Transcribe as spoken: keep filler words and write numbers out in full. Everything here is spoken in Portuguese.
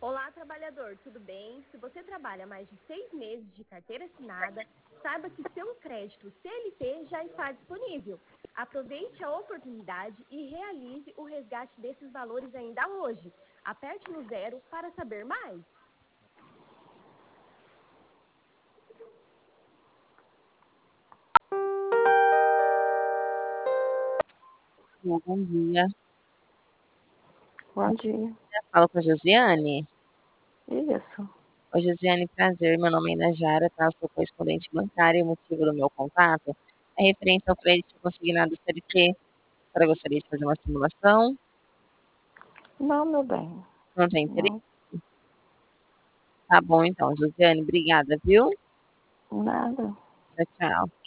Olá, trabalhador, tudo bem? Se você trabalha mais de seis meses de carteira assinada, saiba que seu crédito C L T já está disponível. Aproveite a oportunidade e realize o resgate desses valores ainda hoje. Aperte no zero para saber mais. Bom dia. Bom dia. Eu falo com a Josiane? Isso. Oi, Josiane, prazer. Meu nome é Inajara, tá? Eu sou correspondente bancária e o motivo do meu contato é referente ao crédito consignado C L T. Para gostaria de fazer uma simulação. Não, meu bem. Não tem interesse? Não. Tá bom, então, Josiane, obrigada, viu? Nada. Tchau, tchau.